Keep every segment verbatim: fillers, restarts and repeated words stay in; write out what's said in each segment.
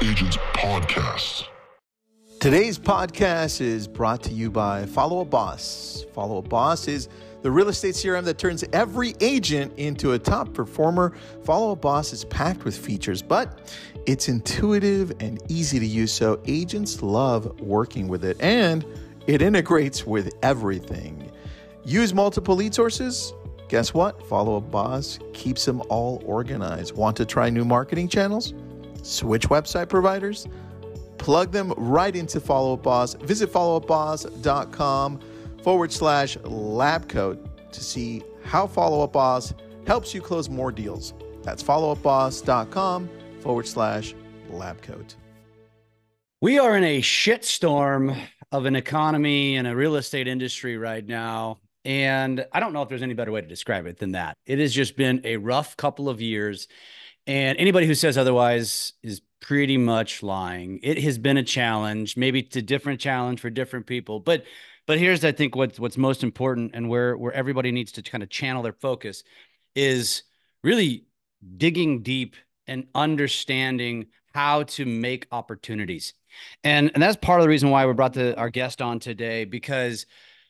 Agents Podcast. Today's podcast is brought to you by Follow Up Boss. Follow Up Boss is the real estate C R M that turns every agent into a top performer. Follow Up Boss is packed with features, but it's intuitive and easy to use, so agents love working with it, and it integrates with everything. Use multiple lead sources? Guess what? Follow Up Boss keeps them all organized. Want to try new marketing channels? Switch website providers? Plug them right into Follow Up Boss. Visit followupboss.com forward slash lab coat to see how Follow Up Boss helps you close more deals. That's followupboss.com forward slash lab coat. We are in a shitstorm of an economy and a real estate industry right now. And I don't know if there's any better way to describe it than that. It has just been a rough couple of years. And anybody who says otherwise is pretty much lying. It has been a challenge, maybe it's a different challenge for different people. But but here's, I think, what's, what's most important and where, where everybody needs to kind of channel their focus is really digging deep and understanding how to make opportunities. And, and that's part of the reason why we brought the, our guest on today, because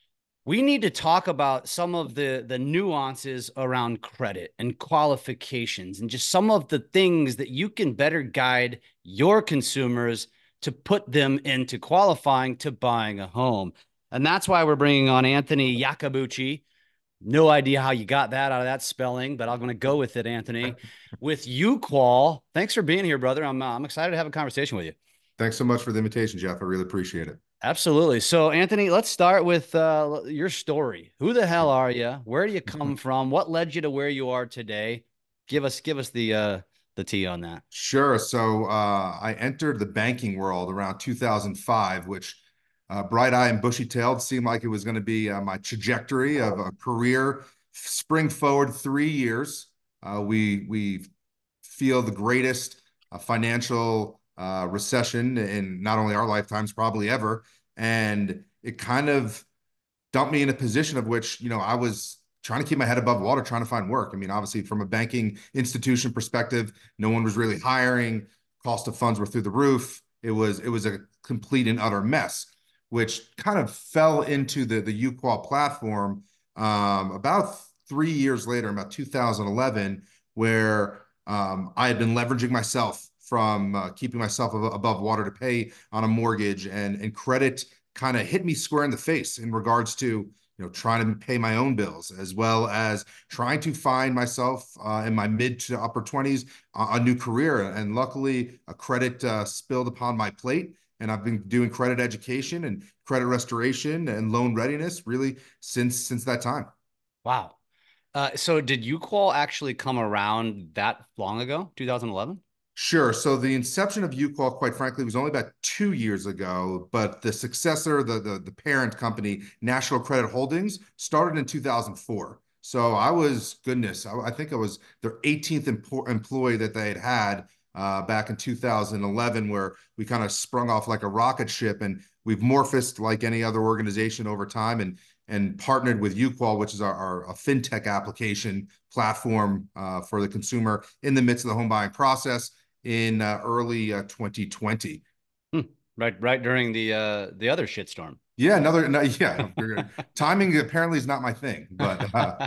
we need to talk about some of the, the nuances around credit and qualifications and just some of the things that you can better guide your consumers to put them into qualifying to buying a home. And that's why we're bringing on Anthony Iacobucci. No idea how you got that out of that spelling, but I'm going to go with it, Anthony, with UQual. Thanks for being here, brother. I'm, uh, I'm excited to have a conversation with you. Thanks so much for the invitation, Jeff. I really appreciate it. Absolutely. So, Anthony, let's start with uh, your story. Who the hell are you? Where do you come from? What led you to where you are today? Give us, give us the uh, the tea on that. Sure. So, uh, I entered the banking world around two thousand five, which uh, bright-eyed and bushy-tailed seemed like it was going to be uh, my trajectory of a career. Spring forward three years, uh, we we feel the greatest uh, financial uh, recession in not only our lifetimes, probably ever. And it kind of dumped me in a position of which, you know, I was trying to keep my head above water, trying to find work. I mean, obviously from a banking institution perspective, no one was really hiring. Cost of funds were through the roof. It was, it was a complete and utter mess, which kind of fell into the, the UQual platform um, about three years later, about two thousand eleven, where um, I had been leveraging myself from uh, keeping myself above water to pay on a mortgage, and, and credit kind of hit me square in the face in regards to, you know, trying to pay my own bills, as well as trying to find myself uh, in my mid to upper twenties uh, a new career. And luckily, a credit uh, spilled upon my plate, and I've been doing credit education and credit restoration and loan readiness really since since that time. Wow. Uh, so did UQual actually come around that long ago, two thousand eleven? Sure. So the inception of UQual, quite frankly, was only about two years ago, but the successor, the, the, the parent company, National Credit Holdings, started in two thousand four. So I was, goodness, I, I think I was their eighteenth empo- employee that they had had uh, back in two thousand eleven, where we kind of sprung off like a rocket ship, and we've morphed like any other organization over time, and and partnered with UQual, which is our, our a fintech application platform uh, for the consumer in the midst of the home buying process in uh, early uh, twenty twenty. Hmm. Right, right during the uh, the other shitstorm. Yeah, another, no, yeah. Timing apparently is not my thing, but. Uh,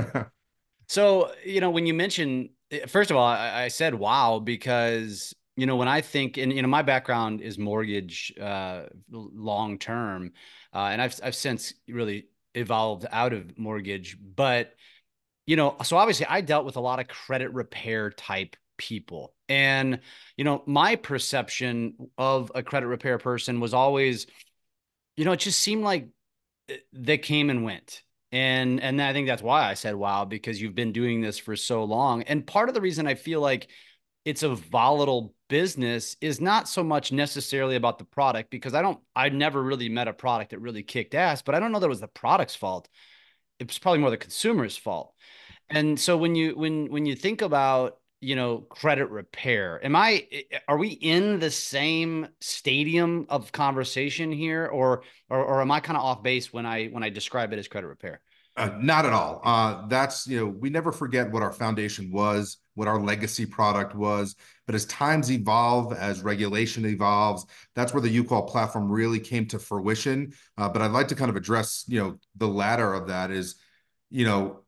So, you know, when you mention, first of all, I, I said, wow, because, you know, when I think, and, you know, my background is mortgage uh, long term, uh, and I've, I've since really evolved out of mortgage, but, you know, so obviously I dealt with a lot of credit repair type people. And, you know, my perception of a credit repair person was always, you know, it just seemed like they came and went. And, and I think that's why I said, wow, because you've been doing this for so long. And part of the reason I feel like it's a volatile business is not so much necessarily about the product, because I don't, I never really met a product that really kicked ass, but I don't know that it was the product's fault. It was probably more the consumer's fault. And so when you, when, when you think about, you know, credit repair, am I, are we in the same stadium of conversation here, or, or, or am I kind of off base when I, when I describe it as credit repair? Uh, not at all. Uh, that's, you know, we never forget what our foundation was, what our legacy product was. But as times evolve, as regulation evolves, that's where the U-Call platform really came to fruition. Uh, but I'd like to kind of address, you know, the latter of that is, you know,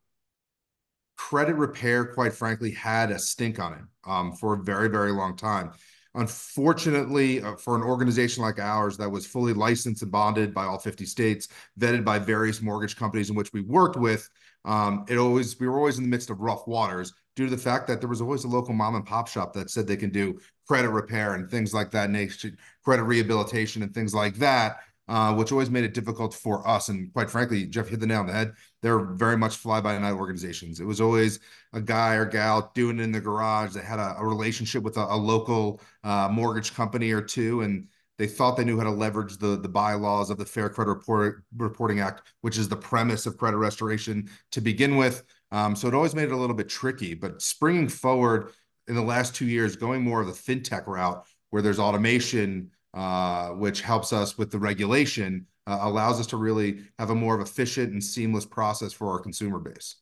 credit repair, quite frankly, had a stink on it um, for a very, very long time. Unfortunately, uh, for an organization like ours that was fully licensed and bonded by all fifty states, vetted by various mortgage companies in which we worked with, um, it always we were always in the midst of rough waters due to the fact that there was always a local mom and pop shop that said they can do credit repair and things like that, credit rehabilitation and things like that. Uh, which always made it difficult for us. And quite frankly, Jeff hit the nail on the head. They're very much fly-by-night organizations. It was always a guy or gal doing it in the garage that had a, a relationship with a, a local uh, mortgage company or two, and they thought they knew how to leverage the, the bylaws of the Fair Credit Report, Reporting Act, which is the premise of credit restoration to begin with. Um, so it always made it a little bit tricky. But springing forward in the last two years, going more of the fintech route where there's automation, uh, which helps us with the regulation, uh, allows us to really have a more of efficient and seamless process for our consumer base.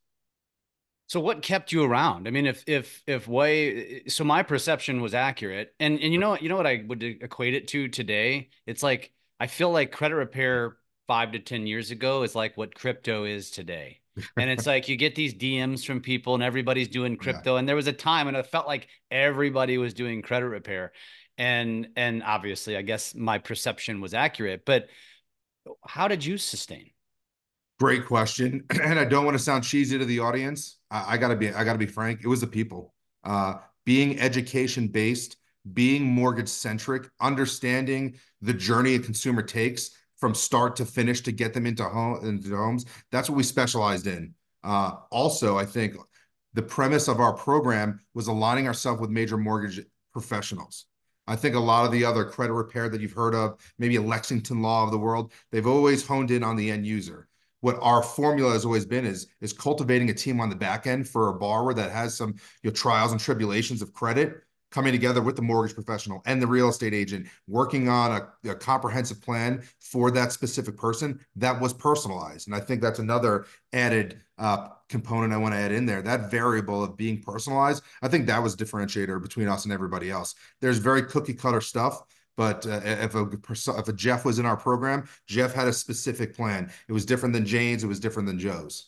So what kept you around? I mean, if if if way so my perception was accurate, and and you know what you know what I would equate it to today? It's like I feel like credit repair five to ten years ago is like what crypto is today. And it's like you get these D Ms from people and everybody's doing crypto. Yeah. And there was a time and it felt like everybody was doing credit repair. And and obviously, I guess my perception was accurate, but how did you sustain? Great question. And I don't want to sound cheesy to the audience. I, I gotta be, I gotta be frank. It was the people. Uh, being education based, being mortgage centric, understanding the journey a consumer takes from start to finish to get them into home into homes. That's what we specialized in. Uh, also, I think the premise of our program was aligning ourselves with major mortgage professionals. I think a lot of the other credit repair that you've heard of, maybe a Lexington Law of the world, they've always honed in on the end user. What our formula has always been is, is cultivating a team on the back end for a borrower that has some you know, trials and tribulations of credit, coming together with the mortgage professional and the real estate agent, working on a, a comprehensive plan for that specific person that was personalized. And I think that's another added uh, component I want to add in there. That variable of being personalized, I think that was a differentiator between us and everybody else. There's very cookie cutter stuff, but uh, if, a, if a Jeff was in our program, Jeff had a specific plan. It was different than Jane's. It was different than Joe's.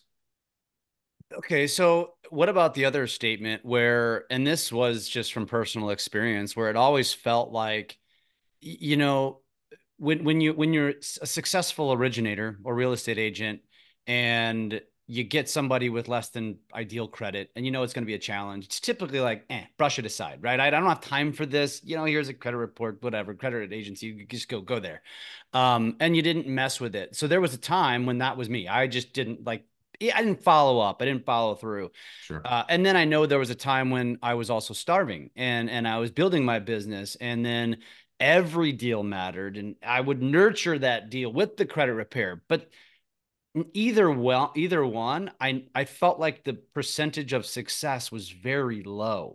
Okay, so what about the other statement where, and this was just from personal experience, where it always felt like, you know, when when you when you're a successful originator or real estate agent and you get somebody with less than ideal credit and you know it's going to be a challenge, it's typically like, eh, brush it aside, right? I, I don't have time for this. You know, here's a credit report, whatever, credit agency, you just go go there. Um, and you didn't mess with it. So there was a time when that was me. I just didn't like, I didn't follow up. I didn't follow through. Sure. Uh, and then I know there was a time when I was also starving and, and I was building my business, and then every deal mattered and I would nurture that deal with the credit repair. But either well, either one, I, I felt like the percentage of success was very low.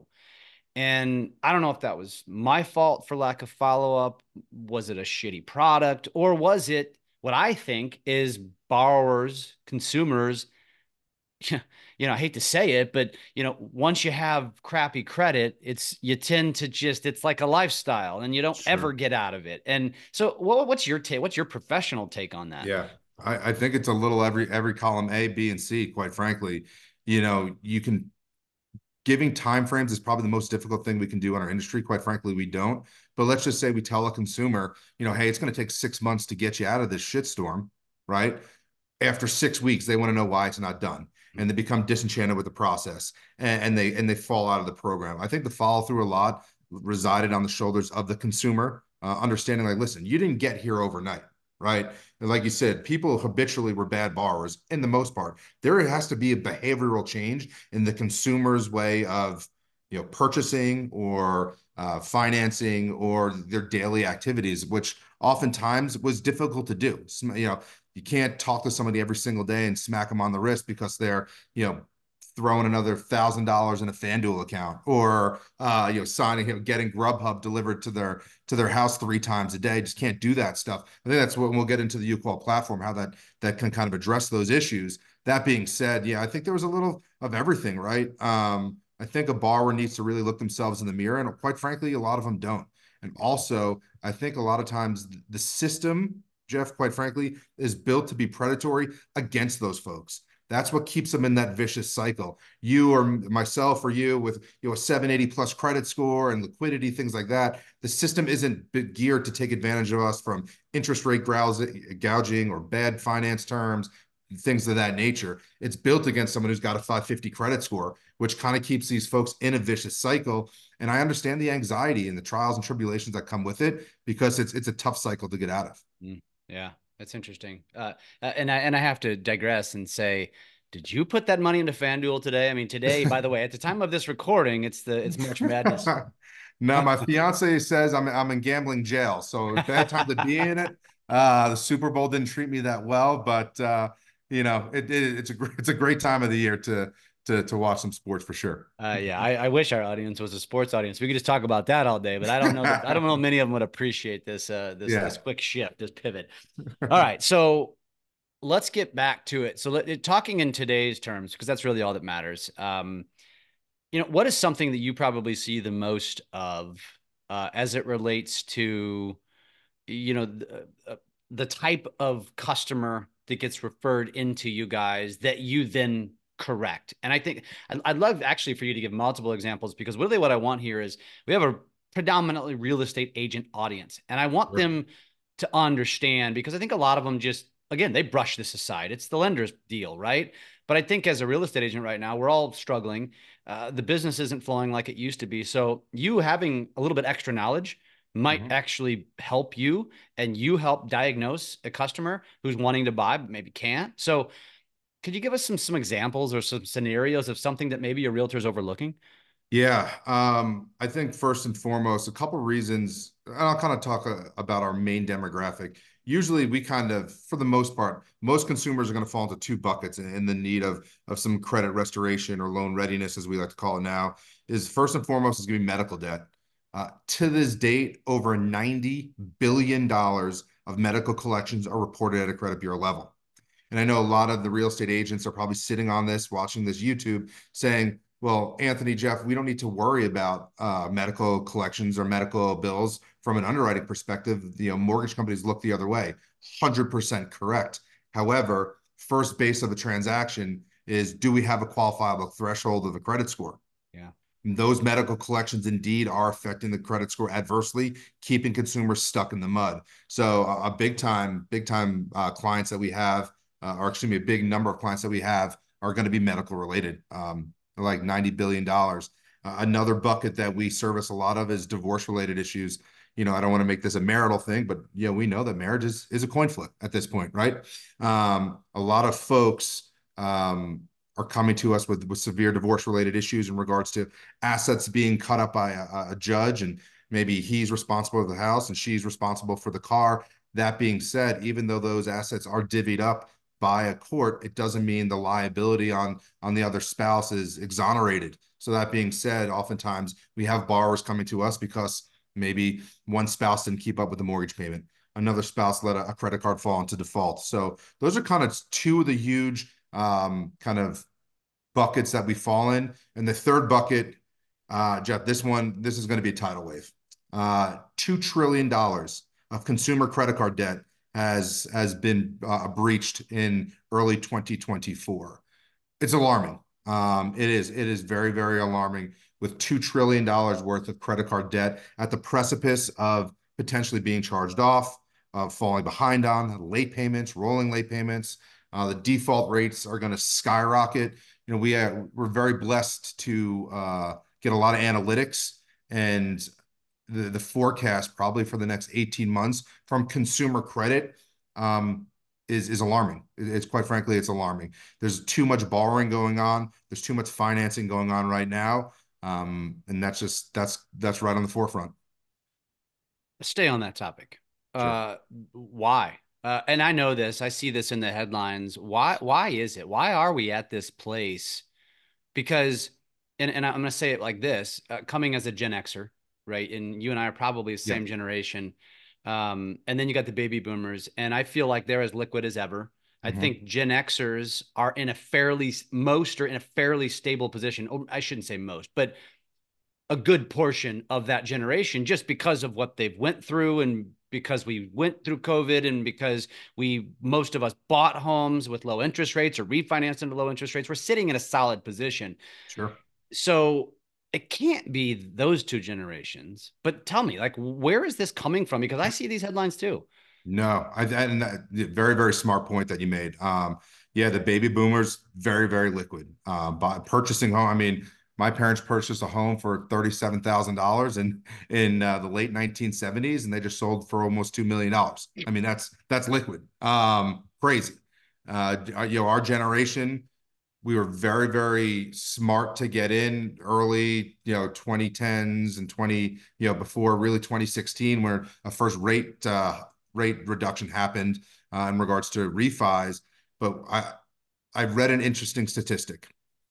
And I don't know if that was my fault for lack of follow-up. Was it a shitty product, or was it what I think is borrowers, consumers, you know, I hate to say it, but, you know, once you have crappy credit, it's, you tend to just, it's like a lifestyle and you don't sure. ever get out of it. And so what, what's your take? What's your professional take on that? Yeah, I, I think it's a little every, every column A, B, and C, quite frankly. You know, you can, giving timeframes is probably the most difficult thing we can do in our industry. Quite frankly, we don't. But let's just say we tell a consumer, you know, hey, it's going to take six months to get you out of this shitstorm, right? After six weeks, they want to know why it's not done. And they become disenchanted with the process, and, and they and they fall out of the program. I think the follow through a lot resided on the shoulders of the consumer, uh, understanding like, listen, you didn't get here overnight, right? And like you said, people habitually were bad borrowers in the most part. There has to be a behavioral change in the consumer's way of, you know, purchasing or uh, financing or their daily activities, which oftentimes was difficult to do. You know, you can't talk to somebody every single day and smack them on the wrist because they're, you know, throwing another thousand dollars in a FanDuel account, or uh, you know, signing, you know, getting Grubhub delivered to their to their house three times a day. Just can't do that stuff. I think that's what we'll get into the U-Call platform, how that that can kind of address those issues. That being said, yeah, I think there was a little of everything, right? Um, I think a borrower needs to really look themselves in the mirror, and quite frankly, a lot of them don't. And also, I think a lot of times the system, Jeff, quite frankly, is built to be predatory against those folks. That's what keeps them in that vicious cycle. You or myself or you with you know a seven eighty plus credit score and liquidity, things like that. The system isn't geared to take advantage of us from interest rate gouging or bad finance terms, things of that nature. It's built against someone who's got a five fifty credit score, which kind of keeps these folks in a vicious cycle. And I understand the anxiety and the trials and tribulations that come with it, because it's it's a tough cycle to get out of. Mm, yeah, that's interesting. Uh, and I and I have to digress and say, did you put that money into FanDuel today? I mean, today, by the way, at the time of this recording, it's the it's March Madness. No, my fiance says I'm I'm in gambling jail, so bad time to be in it. Uh, the Super Bowl didn't treat me that well, but uh, you know, it, it it's a it's a great time of the year to to to watch some sports for sure. Uh, yeah, I, I wish our audience was a sports audience. We could just talk about that all day, but I don't know. That, I don't know if many of them would appreciate this uh, this yeah. this quick shift, this pivot. All right, so let's get back to it. So let, talking in today's terms, because that's really all that matters. Um, you know, what is something that you probably see the most of uh, as it relates to, you know, the, uh, the type of customer that gets referred into you guys that you then correct? And I think I'd love actually for you to give multiple examples, because really what I want here is we have a predominantly real estate agent audience, and I want sure. them to understand, because I think a lot of them just, again, they brush this aside. It's the lender's deal, right? But I think as a real estate agent right now, we're all struggling. Uh, the business isn't flowing like it used to be. So you having a little bit extra knowledge might mm-hmm. actually help you, and you help diagnose a customer who's wanting to buy, but maybe can't. So could you give us some, some examples or some scenarios of something that maybe a realtor is overlooking? Yeah, um, I think first and foremost, a couple of reasons, and I'll kind of talk uh, about our main demographic. Usually we kind of, for the most part, most consumers are going to fall into two buckets in, in the need of, of some credit restoration or loan readiness, as we like to call it now. Is first and foremost is going to be medical debt. Uh, to this date, over ninety billion dollars of medical collections are reported at a credit bureau level. And I know a lot of the real estate agents are probably sitting on this, watching this YouTube, saying, well, Anthony, Jeff, we don't need to worry about uh, medical collections or medical bills from an underwriting perspective. You know, mortgage companies look the other way. one hundred percent correct. However, first base of a transaction is, do we have a qualifiable threshold of a credit score? Yeah. And those medical collections indeed are affecting the credit score adversely, keeping consumers stuck in the mud. So a, a big time, big time uh, clients that we have, uh, or excuse me, a big number of clients that we have are going to be medical related. Um, like ninety billion dollars. Uh, another bucket that we service a lot of is divorce-related issues. You know, I don't want to make this a marital thing, but, you know, we know that marriage is, is a coin flip at this point, right? Um, a lot of folks um, are coming to us with, with severe divorce-related issues in regards to assets being cut up by a, a judge, and maybe he's responsible for the house and she's responsible for the car. That being said, even though those assets are divvied up by a court, it doesn't mean the liability on on the other spouse is exonerated. So that being said, oftentimes we have borrowers coming to us because maybe one spouse didn't keep up with the mortgage payment, another spouse let a, a credit card fall into default. So those are kind of two of the huge um, kind of buckets that we fall in. And the third bucket, uh, Jeff, this one, this is going to be a tidal wave. Uh, two trillion dollars of consumer credit card debt has has been uh, breached in early twenty twenty-four. It's alarming. Um, it is it is very, very alarming, with two trillion dollars worth of credit card debt at the precipice of potentially being charged off, uh, falling behind on late payments, rolling late payments. Uh, the default rates are going to skyrocket. You know, we uh, we're very blessed to uh, get a lot of analytics, and the, the forecast probably for the next eighteen months from consumer credit um, is, is alarming. It's quite frankly, it's alarming. There's too much borrowing going on. There's too much financing going on right now. Um, and that's just, that's, that's right on the forefront. Stay on that topic. Sure. Uh, why? Uh, and I know this, I see this in the headlines. Why, why is it? Why are we at this place? Because, and, and I'm going to say it like this, uh, coming as a Gen Xer, right? And you and I are probably the same yeah. generation. Um, and then you got the baby boomers, and I feel like they're as liquid as ever. I Mhm. think Gen Xers are in a fairly, most are in a fairly stable position. Or I shouldn't say most, but a good portion of that generation, just because of what they've went through, and because we went through COVID, and because we, most of us bought homes with low interest rates or refinanced into low interest rates. We're sitting in a solid position. Sure. So it can't be those two generations. But tell me, like, where is this coming from? Because I see these headlines too. No, I and that very, very smart point that you made. Um, yeah, the baby boomers, very, very liquid. Um, by purchasing home, I mean, my parents purchased a home for thirty-seven thousand dollars in in uh, the late nineteen seventies, and they just sold for almost two million dollars. I mean, that's that's liquid. Um, crazy. Uh, you know, our generation, we were very, very smart to get in early, you know, twenty tens and twenty, you know, before really twenty sixteen, where a first rate uh, rate reduction happened uh, in regards to refis. But I, I read an interesting statistic.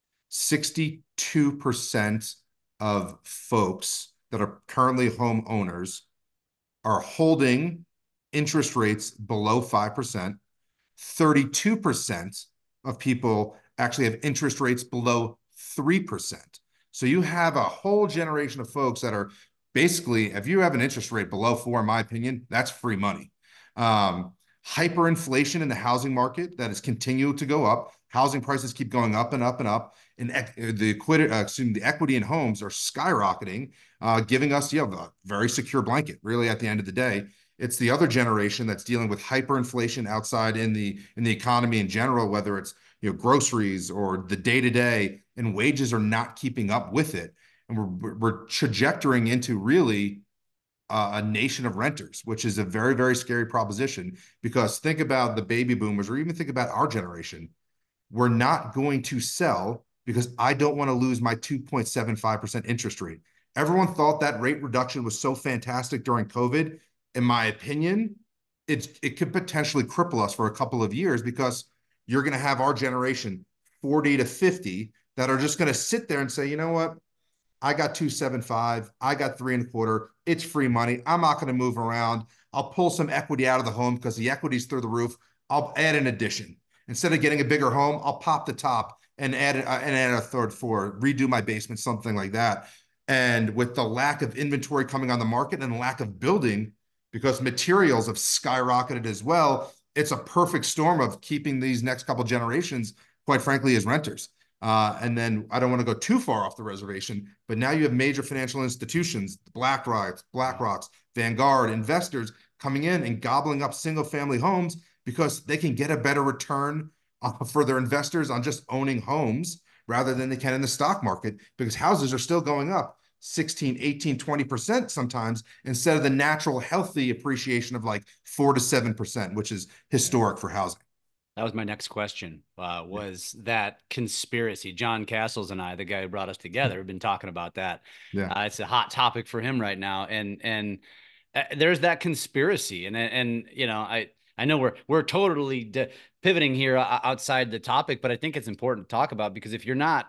sixty-two percent of folks that are currently homeowners are holding interest rates below five percent. thirty-two percent of people actually have interest rates below three percent. So you have a whole generation of folks that are basically, if you have an interest rate below four, in my opinion, that's free money. Um, hyperinflation in the housing market that has continued to go up. Housing prices keep going up and up and up. And the equity, uh, excuse me, the equity in homes are skyrocketing, uh, giving us, you know, a very secure blanket, really, at the end of the day. It's the other generation that's dealing with hyperinflation outside in the in the economy in general, whether it's, you know, groceries or the day-to-day, and wages are not keeping up with it. And we're we're trajectorying into really uh, a nation of renters, which is a very, very scary proposition. Because think about the baby boomers, or even think about our generation. We're not going to sell because I don't want to lose my two point seven five percent interest rate. Everyone thought that rate reduction was so fantastic during COVID. In my opinion, it's, it could potentially cripple us for a couple of years, because you're going to have our generation forty to fifty that are just going to sit there and say, you know what? I got two seventy-five. I got three and a quarter. It's free money. I'm not going to move around. I'll pull some equity out of the home because the equity's through the roof. I'll add an addition. Instead of getting a bigger home, I'll pop the top and add, uh, and add a third floor, redo my basement, something like that. And with the lack of inventory coming on the market and the lack of building, because materials have skyrocketed as well, it's a perfect storm of keeping these next couple generations, quite frankly, as renters. Uh, and then I don't want to go too far off the reservation, but now you have major financial institutions, BlackRock, BlackRock's, Vanguard, investors coming in and gobbling up single-family homes because they can get a better return uh, for their investors on just owning homes rather than they can in the stock market, because houses are still going up sixteen, eighteen, twenty percent sometimes, instead of the natural healthy appreciation of like four to seven percent, which is historic for housing. That was my next question, uh, was that conspiracy. John Castles and I, the guy who brought us together, have been talking about that. Yeah. Uh, it's a hot topic for him right now. And, and uh, there's that conspiracy. And, and, you know, I, I know we're, we're totally pivoting here outside the topic, but I think it's important to talk about, because if you're not,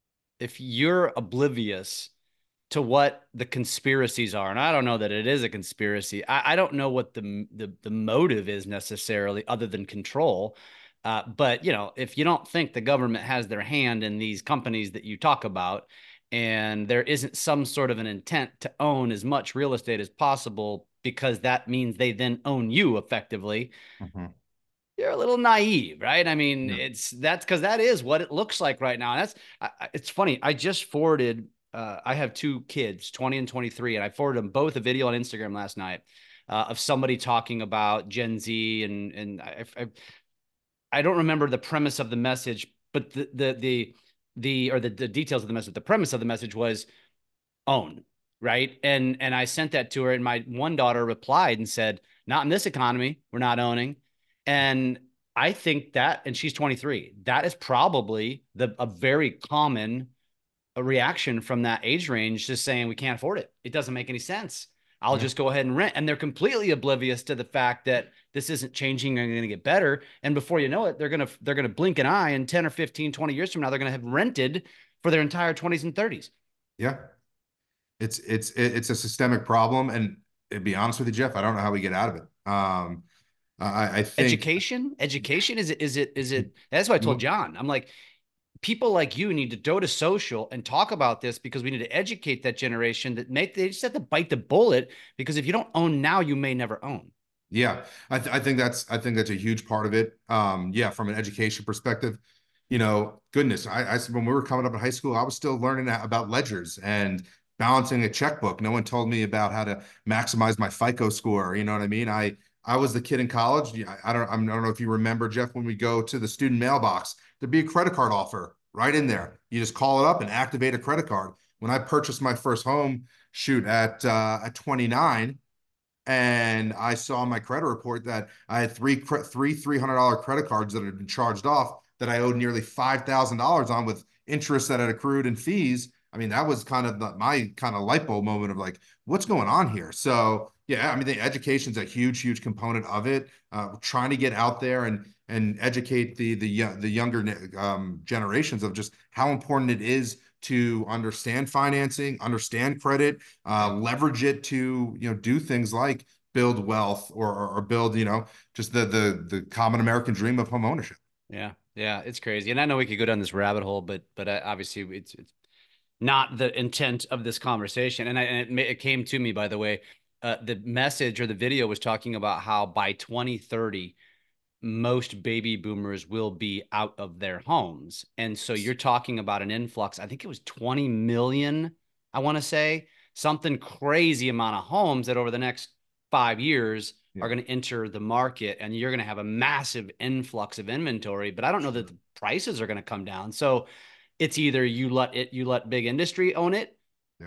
if you're oblivious to what the conspiracies are, and I don't know that it is a conspiracy. I, I don't know what the, the the motive is necessarily, other than control. Uh, but you know, if you don't think the government has their hand in these companies that you talk about, and there isn't some sort of an intent to own as much real estate as possible, because that means they then own you effectively. Mm-hmm. You're a little naive, right? I mean, yeah. it's that's because that is what it looks like right now. And that's I, it's funny. I just forwarded. Uh, I have two kids, twenty and twenty-three, and I forwarded them both a video on Instagram last night uh, of somebody talking about Gen Z, and and I, I I don't remember the premise of the message, but the the the the or the, the details of the message. The premise of the message was own, right? And and I sent that to her, and my one daughter replied and said, "Not in this economy. We're not owning." And I think that, and she's twenty-three. That is probably the a very common a reaction from that age range, just saying we can't afford it. It doesn't make any sense. I'll yeah. just go ahead and rent. And they're completely oblivious to the fact that this isn't changing and going to get better. And before you know it, they're going to, they're going to blink an eye, and ten or fifteen, twenty years from now, they're going to have rented for their entire twenties and thirties. Yeah. It's, it's, it's a systemic problem. And to be honest with you, Jeff, I don't know how we get out of it. Um, I, I think Education, education is it, is it, is it, that's what I told John. I'm like, people like you need to go to social and talk about this because we need to educate that generation that make, they just have to bite the bullet because if you don't own now, you may never own. Yeah, I, th I think that's I think that's a huge part of it. Um, yeah, from an education perspective, you know, goodness, I, I when we were coming up in high school, I was still learning about ledgers and balancing a checkbook. No one told me about how to maximize my FICO score. You know what I mean? I I was the kid in college. I, I don't I don't know if you remember, Jeff, when we go to the student mailbox, there'd be a credit card offer right in there. You just call it up and activate a credit card. When I purchased my first home, shoot at uh, at twenty-nine. And I saw my credit report that I had three three three hundred dollar credit cards that had been charged off that I owed nearly five thousand dollars on with interest that had accrued and fees. I mean, that was kind of the, my kind of light bulb moment of like, what's going on here? So yeah, I mean, the education's a huge, huge component of it. Uh, trying to get out there and and educate the the the younger um, generations of just how important it is to understand financing, understand credit, uh, leverage it to, you know, do things like build wealth or, or, or build, you know, just the, the, the common American dream of home ownership. Yeah. Yeah. It's crazy. And I know we could go down this rabbit hole, but, but uh, obviously it's, it's not the intent of this conversation. And, I, and it, it came to me, by the way, uh, the message or the video was talking about how by twenty thirty, most baby boomers will be out of their homes. And so you're talking about an influx. I think it was twenty million, I want to say, something crazy amount of homes that over the next five years yeah. are going to enter the market, and you're going to have a massive influx of inventory. But I don't know that the prices are going to come down. So it's either you let it, you let big industry own it, yeah,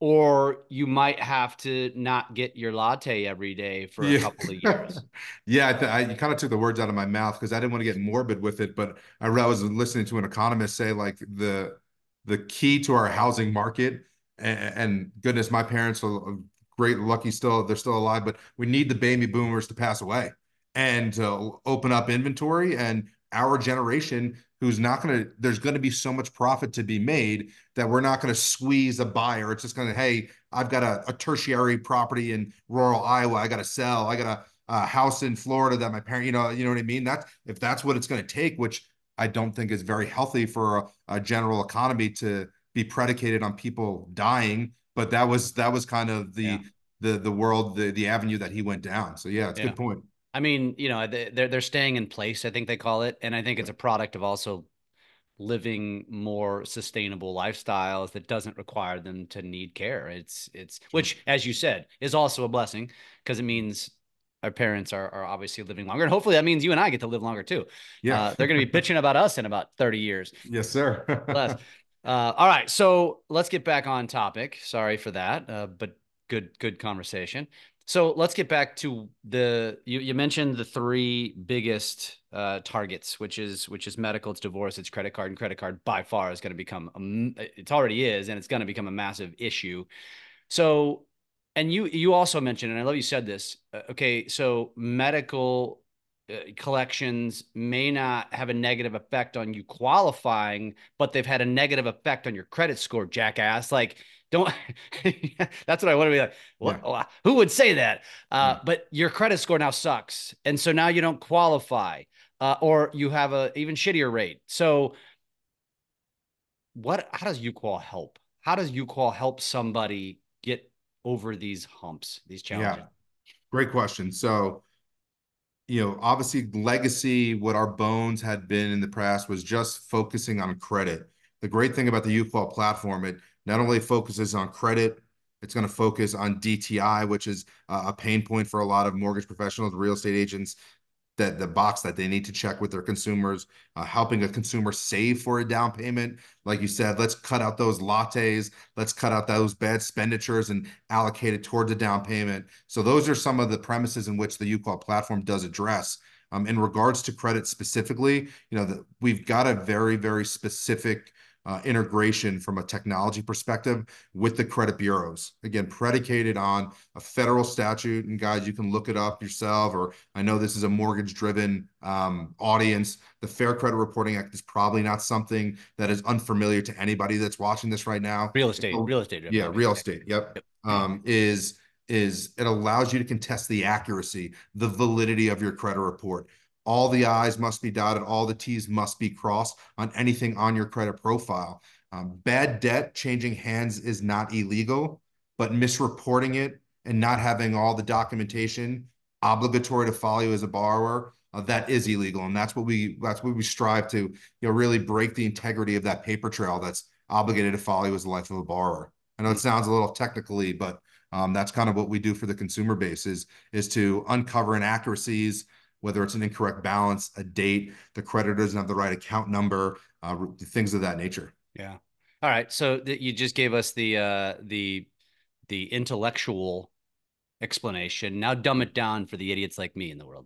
or you might have to not get your latte every day for yeah. a couple of years. yeah, I, I you kind of took the words out of my mouth because I didn't want to get morbid with it, but I, I was listening to an economist say like the the key to our housing market, and, and goodness, my parents are great, lucky still, they're still alive, but we need the baby boomers to pass away and to open up inventory, and our generation who's not going to, there's going to be so much profit to be made that we're not going to squeeze a buyer. It's just going to, hey, I've got a, a tertiary property in rural Iowa. I got to sell. I got a, a house in Florida that my parent, you know, you know what I mean? That's, if that's what it's going to take, which I don't think is very healthy for a, a general economy to be predicated on people dying. But that was, that was kind of the, yeah. the, the world, the, the avenue that he went down. So yeah, it's a yeah. good point. I mean, you know, they're, they're staying in place, I think they call it. And I think it's a product of also living more sustainable lifestyles that doesn't require them to need care. It's, it's, which, as you said, is also a blessing because it means our parents are, are obviously living longer. And hopefully that means you and I get to live longer too. Yeah. Uh, they're going to be bitching about us in about thirty years. Yes, sir. Less. Uh, all right. So let's get back on topic. Sorry for that. Uh, but good, good conversation. So let's get back to the, you, you mentioned the three biggest uh, targets, which is, which is medical, it's divorce, it's credit card, and credit card by far is going to become, a, it already is, and it's going to become a massive issue. So, and you, you also mentioned, and I love you said this, uh, okay, so medical uh, collections may not have a negative effect on you qualifying, but they've had a negative effect on your credit score, jackass. Like, don't, that's what I want to be like. What, yeah. Who would say that? Uh, yeah. But your credit score now sucks. And so now you don't qualify, uh, or you have a even shittier rate. So what, how does UQual help? How does UQual help somebody get over these humps, these challenges? Yeah. Great question. So, you know, obviously legacy, what our bones had been in the past was just focusing on credit. The great thing about the UQual platform, it not only focuses on credit, it's going to focus on D T I, which is a pain point for a lot of mortgage professionals, real estate agents, that the box that they need to check with their consumers, uh, helping a consumer save for a down payment. Like you said, let's cut out those lattes, let's cut out those bad expenditures and allocate it towards a down payment. So those are some of the premises in which the UQual platform does address. Um, in regards to credit specifically, you know, the, we've got a very, very specific Uh, integration from a technology perspective with the credit bureaus. Again, predicated on a federal statute, and guys, you can look it up yourself, or I know this is a mortgage-driven um, audience. The Fair Credit Reporting Act is probably not something that is unfamiliar to anybody that's watching this right now. Real estate, real estate. Yeah, real estate, yep. yep. Um, is is it allows you to contest the accuracy, the validity of your credit report. All the I's must be dotted, all the T's must be crossed on anything on your credit profile. Um, bad debt changing hands is not illegal, but misreporting it and not having all the documentation obligatory to follow you as a borrower, uh, that is illegal. And that's what we that's what we strive to, you know, really break the integrity of that paper trail that's obligated to follow you as the life of a borrower. I know it sounds a little technically, but um, that's kind of what we do for the consumer base is, is to uncover inaccuracies, whether it's an incorrect balance, a date, the creditor doesn't have the right account number, uh, things of that nature. Yeah. All right. So th- you just gave us the uh, the the intellectual explanation. Now dumb it down for the idiots like me in the world.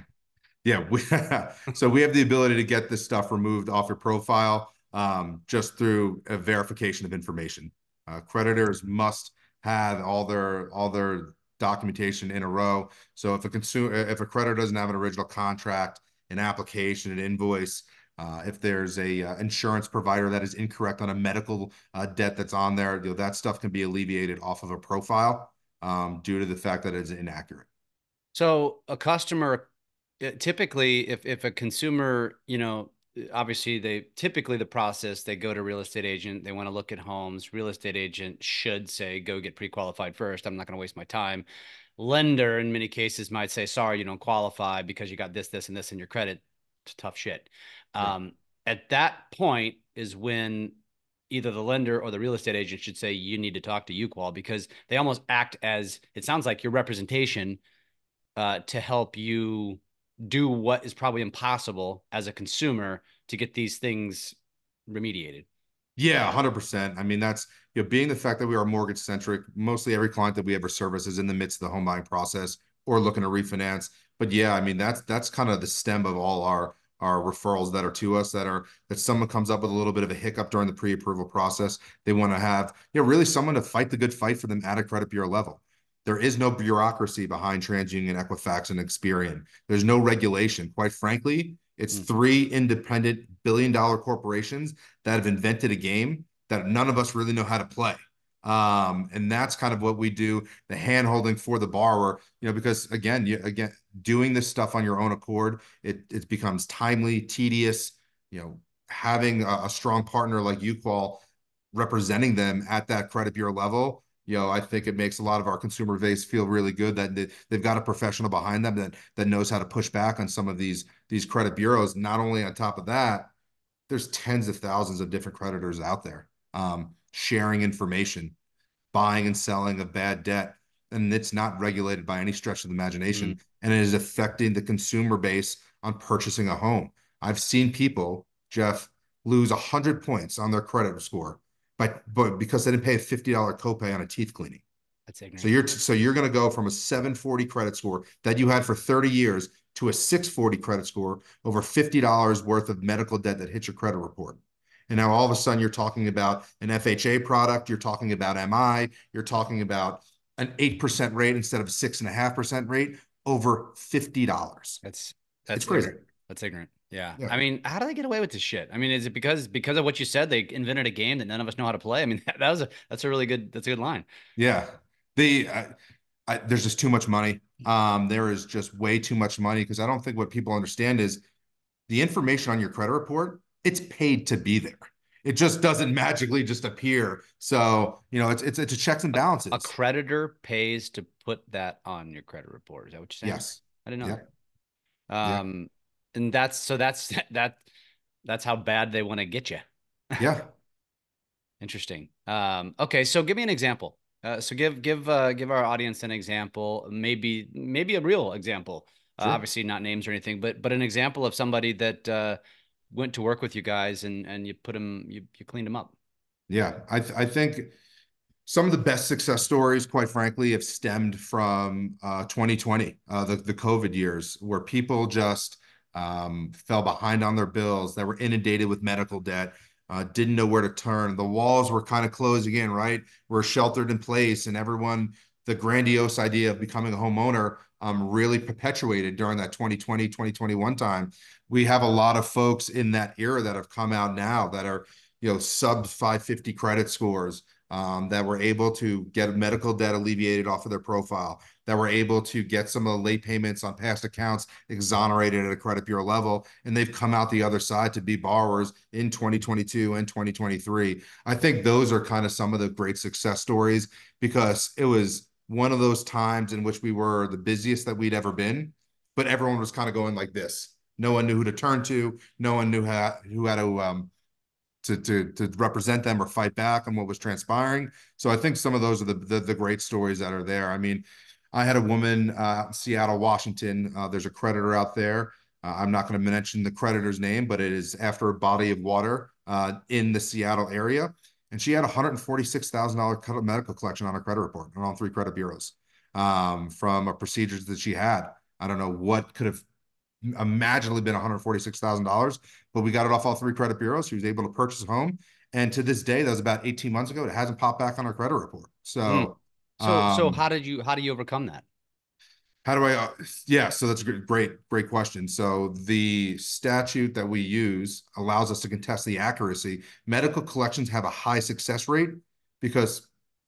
Yeah. We, so we have the ability to get this stuff removed off your profile um, just through a verification of information. Uh, creditors must have all their all their documentation in a row. So if a consumer, if a creditor doesn't have an original contract, an application, an invoice, uh, if there's a uh, insurance provider that is incorrect on a medical uh, debt that's on there, you know, that stuff can be alleviated off of a profile um, due to the fact that it's inaccurate. So a customer, typically, if if a consumer, you know, obviously they typically the process, they go to real estate agent, they want to look at homes. Real estate agent should say, go get pre-qualified first. I'm not going to waste my time. Lender in many cases might say, sorry, you don't qualify because you got this, this, and this in your credit. It's tough shit. Sure. Um, at that point is when either the lender or the real estate agent should say, you need to talk to UQual, because they almost act as, it sounds like, your representation uh, to help you do what is probably impossible as a consumer to get these things remediated. Yeah, one hundred percent. I mean, that's, you know, being the fact that we are mortgage centric, mostly every client that we ever service is in the midst of the home buying process or looking to refinance. But yeah, I mean, that's that's kind of the stem of all our our referrals that are to us, that are that someone comes up with a little bit of a hiccup during the pre-approval process. They want to have, you know, really someone to fight the good fight for them at a credit bureau level. There is no bureaucracy behind TransUnion, Equifax, and Experian. There's no regulation. Quite frankly, it's mm. three independent billion dollar corporations that have invented a game that none of us really know how to play. Um, and that's kind of what we do, the hand holding for the borrower, you know, because again, you, again, doing this stuff on your own accord, it, it becomes timely, tedious, you know, having a, a strong partner like UQual representing them at that credit bureau level. You know, I think it makes a lot of our consumer base feel really good that they, they've got a professional behind them that that knows how to push back on some of these these credit bureaus. Not only on top of that, there's tens of thousands of different creditors out there um, sharing information, buying and selling of bad debt, and it's not regulated by any stretch of the imagination, mm. and it is affecting the consumer base on purchasing a home. I've seen people, Jeff, lose one hundred points on their credit score. But, but because they didn't pay a fifty dollar copay on a teeth cleaning. That's ignorant. So you're, so you're going to go from a seven forty credit score that you had for thirty years to a six forty credit score over fifty dollars worth of medical debt that hits your credit report. And now all of a sudden you're talking about an F H A product, you're talking about M I, you're talking about an eight percent rate instead of six and a half percent rate over fifty dollars. That's, that's it's crazy. Ignorant. That's ignorant. Yeah. yeah. I mean, how do they get away with this shit? I mean, is it because because of what you said, they invented a game that none of us know how to play? I mean, that, that was a that's a really good that's a good line. Yeah. The uh, I, there's just too much money. Um, there is just way too much money, because I don't think what people understand is the information on your credit report, it's paid to be there. It just doesn't magically just appear. So, you know, it's it's it's a checks and balances. A creditor pays to put that on your credit report. Is that what you're saying? Yes. I didn't know yeah. that. Um. Yeah. And that's, so that's, that, that's how bad they want to get you. Yeah. Interesting. Um, okay. So give me an example. Uh, so give, give, uh, give our audience an example, maybe, maybe a real example, sure. uh, obviously not names or anything, but, but an example of somebody that, uh, went to work with you guys and, and you put them, you, you cleaned them up. Yeah. I, th I think some of the best success stories, quite frankly, have stemmed from, uh, twenty twenty, uh, the, the COVID years, where people just, Um, fell behind on their bills, that were inundated with medical debt, uh, didn't know where to turn. The walls were kind of closing in, right? We're sheltered in place, and everyone, the grandiose idea of becoming a homeowner um, really perpetuated during that twenty twenty, twenty twenty-one time. We have a lot of folks in that era that have come out now that are, you know, sub five fifty credit scores, um, that were able to get medical debt alleviated off of their profile, that were able to get some of the late payments on past accounts exonerated at a credit bureau level, and they've come out the other side to be borrowers in twenty twenty-two and twenty twenty-three. I think those are kind of some of the great success stories, because it was one of those times in which we were the busiest that we'd ever been, but everyone was kind of going like this. No one knew who to turn to. No one knew how, who had to um, to, to, to represent them or fight back on what was transpiring. So I think some of those are the, the, the great stories that are there. I mean, I had a woman, uh, Seattle, Washington. Uh, there's a creditor out there. Uh, I'm not going to mention the creditor's name, but it is after a body of water uh, in the Seattle area. And she had a one hundred forty-six thousand dollars medical collection on her credit report and on three credit bureaus um, from a procedures that she had. I don't know what could have imaginably been one hundred forty-six thousand dollars, but we got it off all three credit bureaus. She was able to purchase a home. And to this day, that was about eighteen months ago, it hasn't popped back on her credit report. So, mm. so, um, so how did you, how do you overcome that? How do I, uh, yeah, so that's a great, great, great question. So the statute that we use allows us to contest the accuracy. Medical collections have a high success rate because,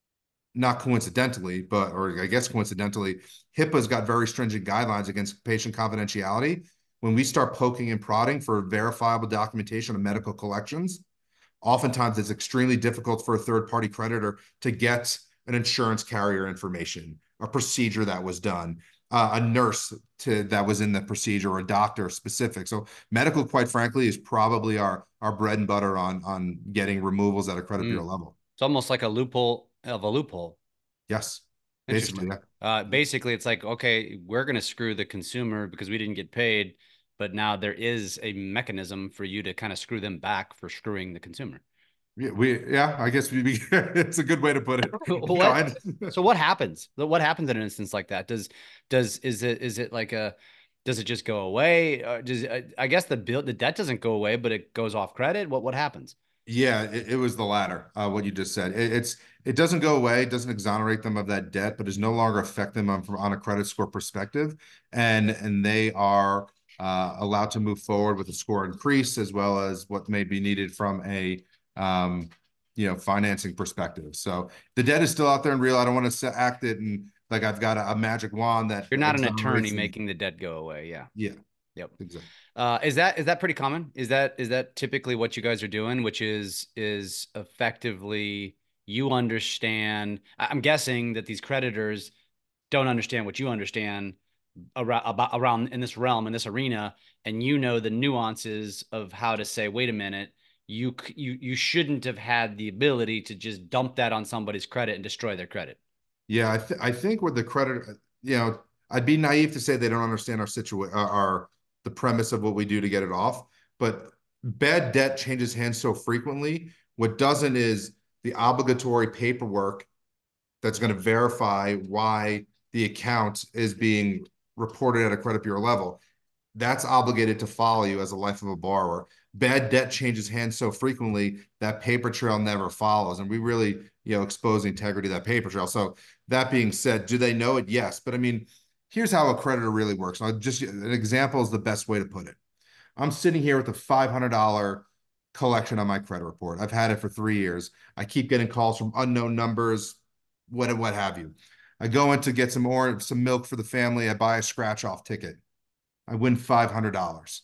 not coincidentally, but, or I guess coincidentally, HIPAA's got very stringent guidelines against patient confidentiality. When we start poking and prodding for verifiable documentation of medical collections, oftentimes it's extremely difficult for a third-party creditor to get an insurance carrier information, a procedure that was done, uh, a nurse to, that was in the procedure, or a doctor specific. So medical, quite frankly, is probably our, our bread and butter on, on getting removals at a credit mm. bureau level. It's almost like a loophole of a loophole. Yes. Basically, yeah. Uh, basically, it's like, okay, we're going to screw the consumer because we didn't get paid, but now there is a mechanism for you to kind of screw them back for screwing the consumer. Yeah, we, yeah, I guess we, it's a good way to put it. What, so what happens? What happens in an instance like that? Does, does, is it, is it like a, does it just go away? Or does, I guess the bill, the debt doesn't go away, but it goes off credit. What, what happens? Yeah, it, it was the latter, uh, what you just said. It, it's, it doesn't go away. It doesn't exonerate them of that debt, but is no longer affect them on, on a credit score perspective. And, and they are uh, allowed to move forward with a score increase, as well as what may be needed from a, um, you know, financing perspective. So the debt is still out there and real. I don't want to act it and like I've got a, a magic wand that you're not an attorney making the debt go away. Yeah. Yeah. Yep. Exactly. Uh, is that, is that pretty common? Is that, is that typically what you guys are doing, which is, is effectively you understand, I'm guessing that these creditors don't understand what you understand around, about, around in this realm, in this arena. And you know, the nuances of how to say, wait a minute, you, you, you shouldn't have had the ability to just dump that on somebody's credit and destroy their credit. Yeah. I, th I think with the credit, you know, I'd be naive to say they don't understand our situation, our, the premise of what we do to get it off, but bad debt changes hands so frequently. What doesn't is the obligatory paperwork that's going to verify why the account is being reported at a credit bureau level. That's obligated to follow you as a life of a borrower. Bad debt changes hands so frequently that paper trail never follows. And we really, you know, expose the integrity of that paper trail. So that being said, do they know it? Yes. But I mean, here's how a creditor really works. I'll just, an example is the best way to put it. I'm sitting here with a five hundred dollar collection on my credit report. I've had it for three years. I keep getting calls from unknown numbers, what, what have you. I go in to get some orange, some milk for the family. I buy a scratch off ticket. I win five hundred dollars.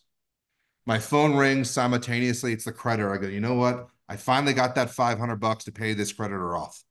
My phone rings simultaneously. It's the creditor. I go, you know what? I finally got that five hundred bucks to pay this creditor off.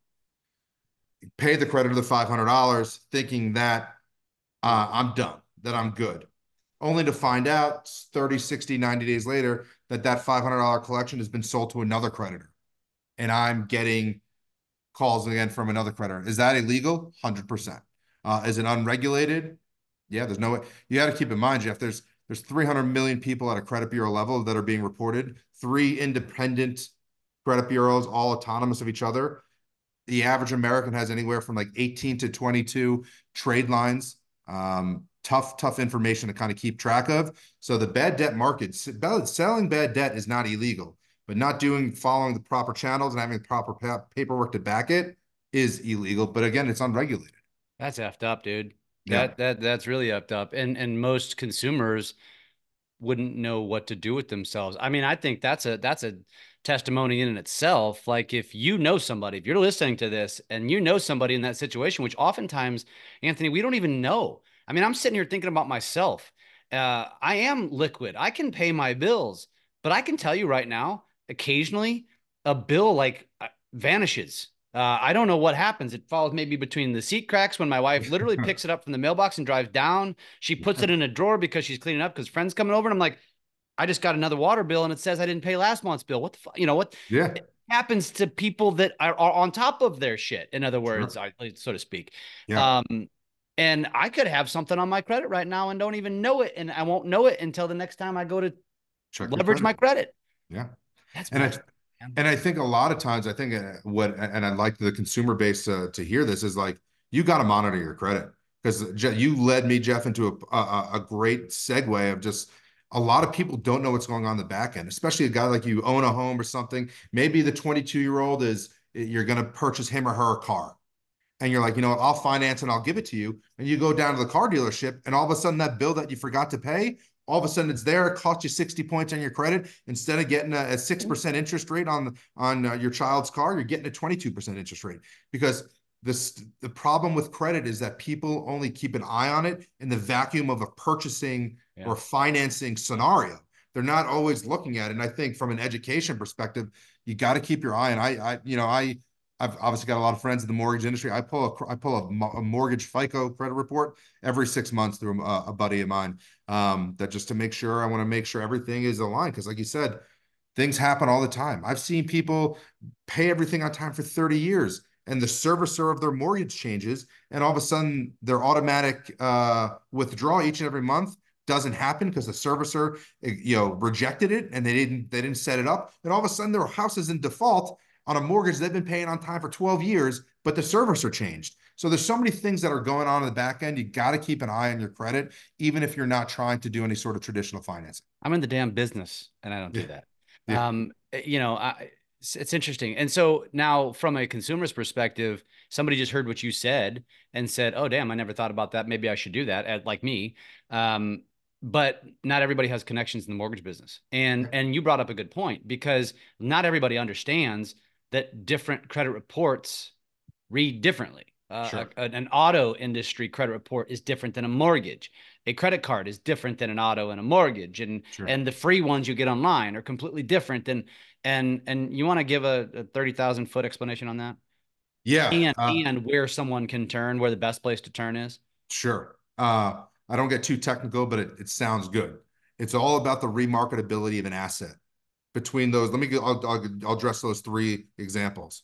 Pay the creditor the five hundred dollars thinking that uh, I'm done, that I'm good. Only to find out thirty, sixty, ninety days later that that five hundred dollar collection has been sold to another creditor. And I'm getting calls again from another creditor. Is that illegal? one hundred percent. Uh, is it unregulated? Yeah, there's no way. You got to keep in mind, Jeff, there's there's three hundred million people at a credit bureau level that are being reported, three independent credit bureaus, all autonomous of each other. The average American has anywhere from like eighteen to twenty-two trade lines. Um, tough, tough information to kind of keep track of. So the bad debt market, selling bad debt is not illegal, but not doing, following the proper channels and having the proper pa paperwork to back it is illegal. But again, it's unregulated. That's effed up, dude. Yeah. That, that, that's really effed up. And, and most consumers wouldn't know what to do with themselves. I mean, I think that's a, that's a, testimony in and itself. Like if you know somebody, if you're listening to this and you know somebody in that situation, which oftentimes, Anthony, we don't even know. I mean, I'm sitting here thinking about myself. Uh, I am liquid. I can pay my bills, but I can tell you right now, occasionally a bill like uh, vanishes. Uh, I don't know what happens. It falls maybe between the seat cracks when my wife literally picks it up from the mailbox and drives down. She puts it in a drawer because she's cleaning up because friends coming over. And I'm like, I just got another water bill and it says I didn't pay last month's bill. What the fuck? You know what? Yeah. It happens to people that are, are on top of their shit. In other words, Sure. I, so to speak. Yeah. Um, and I could have something on my credit right now and don't even know it. And I won't know it until the next time I go to Check your leverage credit. my credit. Yeah. That's And I, messed up, man. and I think a lot of times, I think uh, what, and I'd like the consumer base to, to hear this is like, you got to monitor your credit because you led me, Jeff, into a, a, a great segue of just a lot of people don't know what's going on in the back end, especially a guy like you own a home or something. Maybe the twenty-two year old is, you're going to purchase him or her a car. And you're like, you know what, I'll finance and I'll give it to you. And you go down to the car dealership and all of a sudden that bill that you forgot to pay, all of a sudden it's there. It cost you sixty points on your credit. Instead of getting a, a six percent interest rate on, on uh, your child's car, you're getting a twenty-two percent interest rate. Because this, the problem with credit is that people only keep an eye on it in the vacuum of a purchasing yeah. or financing scenario. They're not always looking at it. And I think from an education perspective, you got to keep your eye. And I, I, you know, I, I've obviously got a lot of friends in the mortgage industry. I pull a, I pull a, a mortgage FICO credit report every six months through a, a buddy of mine. Um, that just to make sure, I want to make sure everything is aligned. Because like you said, things happen all the time. I've seen people pay everything on time for thirty years and the servicer of their mortgage changes. And all of a sudden their automatic uh, withdrawal each and every month doesn't happen because the servicer, you know, rejected it and they didn't, they didn't set it up. And all of a sudden their house is in default on a mortgage they've been paying on time for twelve years, but the servicer changed. So there's so many things that are going on in the back end. You got to keep an eye on your credit, even if you're not trying to do any sort of traditional financing. I'm in the damn business and I don't do yeah. that. Yeah. Um, you know, I, it's, it's interesting. And so now from a consumer's perspective, somebody just heard what you said and said, oh, damn, I never thought about that. Maybe I should do that, like me. Um, but not everybody has connections in the mortgage business. And, and you brought up a good point because not everybody understands that different credit reports read differently. Uh, Sure. a, an auto industry credit report is different than a mortgage. A credit card is different than an auto and a mortgage. And, Sure. and the free ones you get online are completely different than, and, and you want to give a, a thirty thousand foot explanation on that? Yeah. And, uh, and where someone can turn, where the best place to turn is? Sure. Uh, I don't get too technical, but it, it sounds good. It's all about the remarketability of an asset. Between those, let me get, I'll, I'll, I'll address those three examples.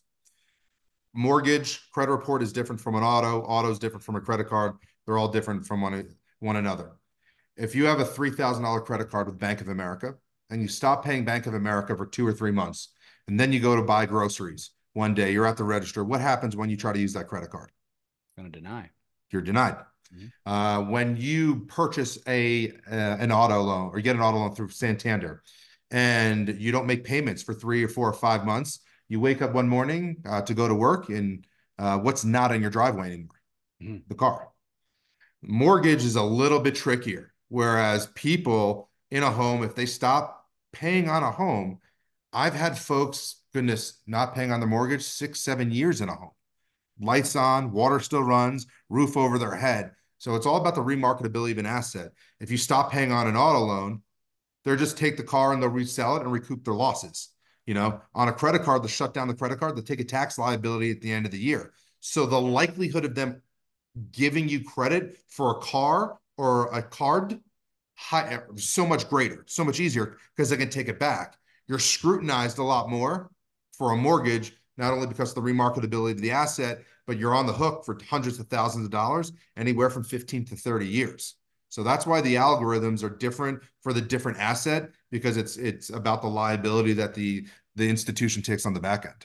Mortgage credit report is different from an auto. Auto is different from a credit card. They're all different from one, one another. If you have a three thousand dollar credit card with Bank of America and you stop paying Bank of America for two or three months, and then you go to buy groceries one day, you're at the register. What happens when you try to use that credit card? Going to deny. You're denied. Mm-hmm. Uh, when you purchase a uh, an auto loan or get an auto loan through Santander and you don't make payments for three or four or five months, you wake up one morning uh, to go to work and uh, what's not in your driveway anymore? Mm-hmm. The car. Mortgage is a little bit trickier. Whereas people in a home, if they stop paying on a home, I've had folks, goodness, not paying on the mortgage six, seven years in a home. Lights on, water still runs, roof over their head. So it's all about the remarketability of an asset. If you stop paying on an auto loan, they'll just take the car and they'll resell it and recoup their losses. You know, on a credit card, they'll shut down the credit card, they'll take a tax liability at the end of the year. So the likelihood of them giving you credit for a car or a card, high, so much greater, so much easier because they can take it back. You're scrutinized a lot more for a mortgage, not only because of the remarketability of the asset, but you're on the hook for hundreds of thousands of dollars, anywhere from fifteen to thirty years. So that's why the algorithms are different for the different asset, because it's it's about the liability that the, the institution takes on the back end.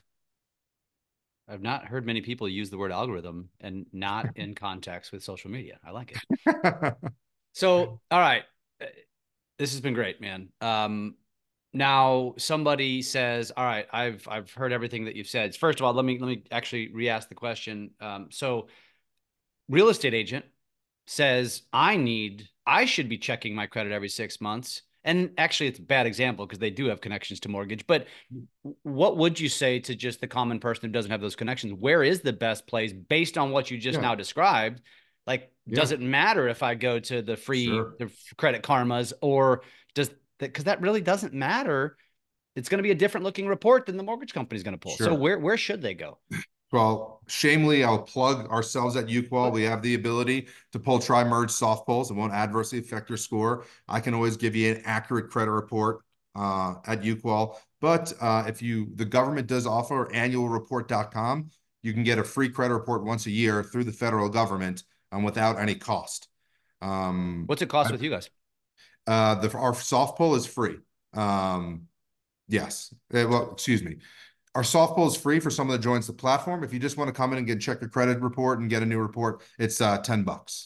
I've not heard many people use the word algorithm and not in context with social media. I like it. So, all right. This has been great, man. Um, now somebody says, all right, I've, I've heard everything that you've said. First of all, let me, let me actually re-ask the question. Um, so real estate agent says, I need, I should be checking my credit every six months. and actually it's a bad example because they do have connections to mortgage, but what would you say to just the common person who doesn't have those connections? Where is the best place based on what you just Yeah. now described? Like, Yeah. does it matter if I go to the free Sure. the Credit Karmas, or does that, because that really doesn't matter. It's going to be a different looking report than the mortgage company is going to pull. So Sure. where, where should they go? Well, shamelessly, I'll plug ourselves at Uqual. We have the ability to pull tri-merge soft pulls. It won't adversely affect your score. I can always give you an accurate credit report uh, at Uqual. But uh, if you, the government does offer annual report dot com. You can get a free credit report once a year through the federal government um, without any cost. Um, What's it cost I, with you guys? Uh, the, our soft pull is free. Um, yes. Uh, well, excuse me. Our soft pull is free for someone that joins the platform. If you just want to come in and get check your credit report and get a new report, it's uh, ten bucks.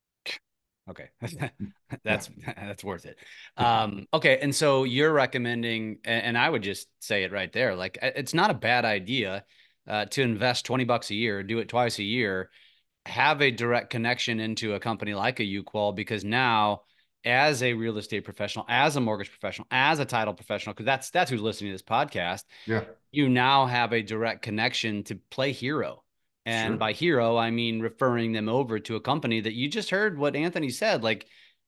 Okay. that's, yeah. that's worth it. Um, okay. And so you're recommending, and, and I would just say it right there. Like, it's not a bad idea uh, to invest twenty bucks a year, do it twice a year, have a direct connection into a company like a Uqual, because now, as a real estate professional, as a mortgage professional, as a title professional, because that's that's who's listening to this podcast, Yeah. you now have a direct connection to play hero. And Sure. by hero, I mean referring them over to a company that you just heard what Anthony said. Like,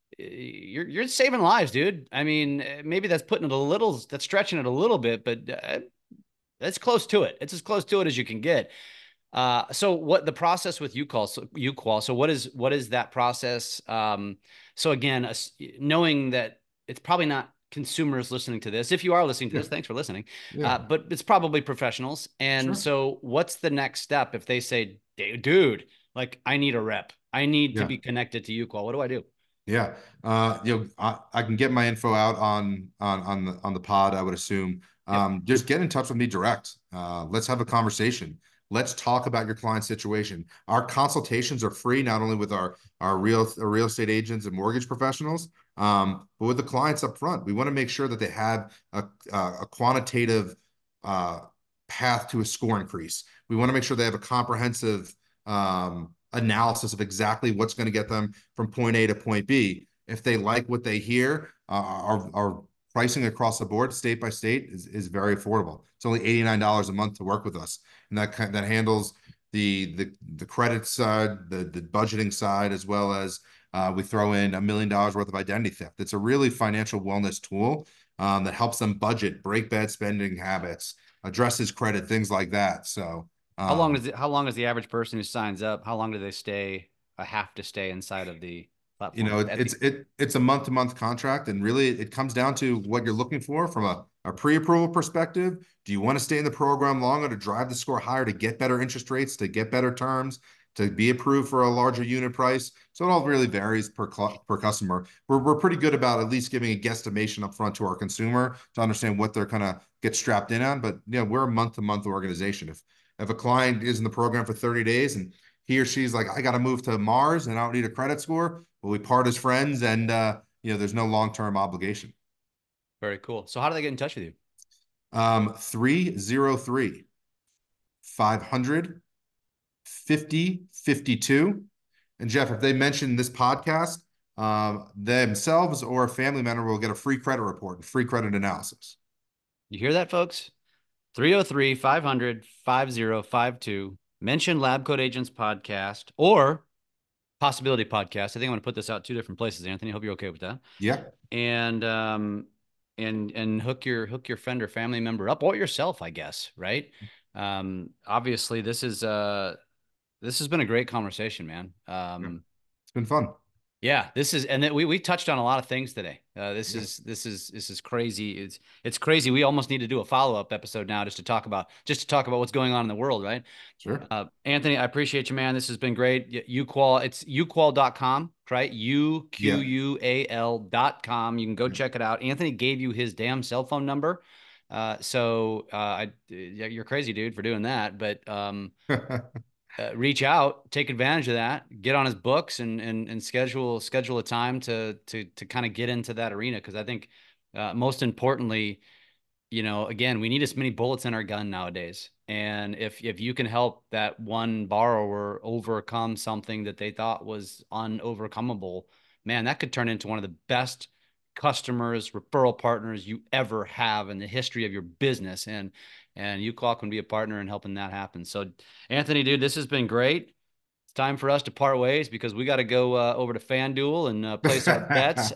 you're you're saving lives, dude. I mean, maybe that's putting it a little, that's stretching it a little bit, but uh, that's close to it. It's as close to it as you can get. Uh, so what the process with Uqual, so Uqual, so what is, what is that process? Um, so again, uh, knowing that it's probably not consumers listening to this. If you are listening to this, Yeah. thanks for listening. Yeah. Uh, but it's probably professionals. And Sure. so what's the next step if they say, dude, like, I need a rep, I need Yeah. to be connected to Uqual. What do I do? Yeah. Uh, you know, I, I can get my info out on on on the on the pod, I would assume. Um, Yep. Just get in touch with me direct. Uh, let's have a conversation. Let's talk about your client situation. Our consultations are free, not only with our our real our real estate agents and mortgage professionals, um, but with the clients up front. We want to make sure that they have a a, a quantitative uh, path to a score increase. We want to make sure they have a comprehensive um, analysis of exactly what's going to get them from point A to point B. If they like what they hear, uh, our, our pricing across the board, state by state, is, is very affordable. It's only eighty-nine dollars a month to work with us. And that that handles the the the credit side, the, the budgeting side, as well as uh, we throw in a million dollars worth of identity theft. It's a really financial wellness tool um, that helps them budget, break bad spending habits, addresses credit, things like that. So How long um, does it, how long is the average person who signs up? How long do they stay, uh, have to stay inside of the you platform? know, it, At it's the, it it's a month to month contract, and really it comes down to what you're looking for from a, a pre-approval perspective. Do you want to stay in the program longer to drive the score higher, to get better interest rates, to get better terms, to be approved for a larger unit price? So it all really varies per per customer. We're we're pretty good about at least giving a guesstimation up front to our consumer to understand what they're kind of get strapped in on. But yeah, we're a month to month organization. If if a client is in the program for thirty days and he or she's like, I got to move to Mars and I don't need a credit score, well, we part as friends, and uh, you know, there's no long-term obligation. very cool. So how do they get in touch with you? Um, three zero three, five hundred, fifty fifty-two. And Jeff, if they mention this podcast, um, themselves or a family member will get a free credit report and free credit analysis. You hear that, folks? three oh three, five hundred, fifty fifty-two. Mention Lab Coat Agents podcast or Possibility Podcast. I think I'm going to put this out two different places, Anthony. I hope you're okay with that. Yeah. And um and and hook your hook your friend or family member up, or yourself, I guess, right? Um obviously this is uh this has been a great conversation, man. Um yeah. It's been fun. Yeah, this is, and then we we touched on a lot of things today. Uh, this Yeah. is this is this is crazy. It's it's crazy. We almost need to do a follow up episode now just to talk about just to talk about what's going on in the world, right? Sure. Uh, Anthony, I appreciate you, man. This has been great. Uqual, it's uqual dot com, right? U Q U A L dot com. You can go Yeah. check it out. Anthony gave you his damn cell phone number. Uh, so uh, I, you're crazy, dude, for doing that. But um, uh, reach out, take advantage of that, get on his books, and and and schedule schedule a time to to to kind of get into that arena. Because I think uh, most importantly, you know, again, we need as many bullets in our gun nowadays. And if if you can help that one borrower overcome something that they thought was unovercomable, man, that could turn into one of the best customers, referral partners you ever have in the history of your business. And, and UCall can be a partner in helping that happen. So Anthony, dude, this has been great. It's time for us to part ways because we got to go uh, over to FanDuel and uh, place our bets.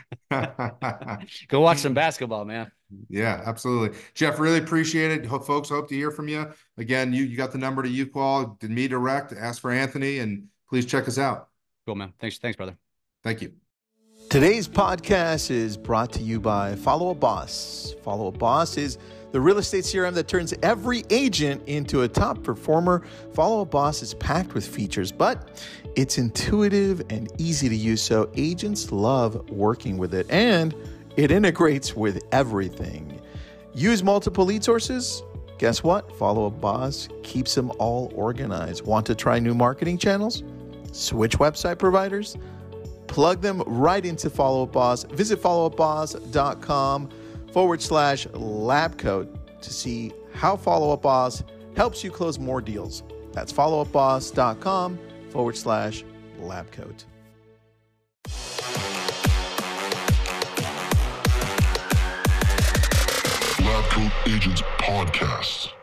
Go watch some basketball, man. Yeah, absolutely. Jeff, really appreciate it. Hope folks hope to hear from you. Again, you, you got the number to UCall, did me direct, ask for Anthony, and please check us out. Cool, man. Thanks, thanks, brother. Thank you. Today's podcast is brought to you by Follow Up Boss. Follow Up Boss is the real estate C R M that turns every agent into a top performer. Follow Up Boss is packed with features, but it's intuitive and easy to use, so agents love working with it, and it integrates with everything. Use multiple lead sources? Guess what? Follow Up Boss keeps them all organized. Want to try new marketing channels? Switch website providers? Plug them right into Follow Up Boss. Visit followupboss.com forward slash lab coat to see how Follow Up Boss helps you close more deals. That's followupboss.com forward slash lab coat. Lab Coat Agents Podcast.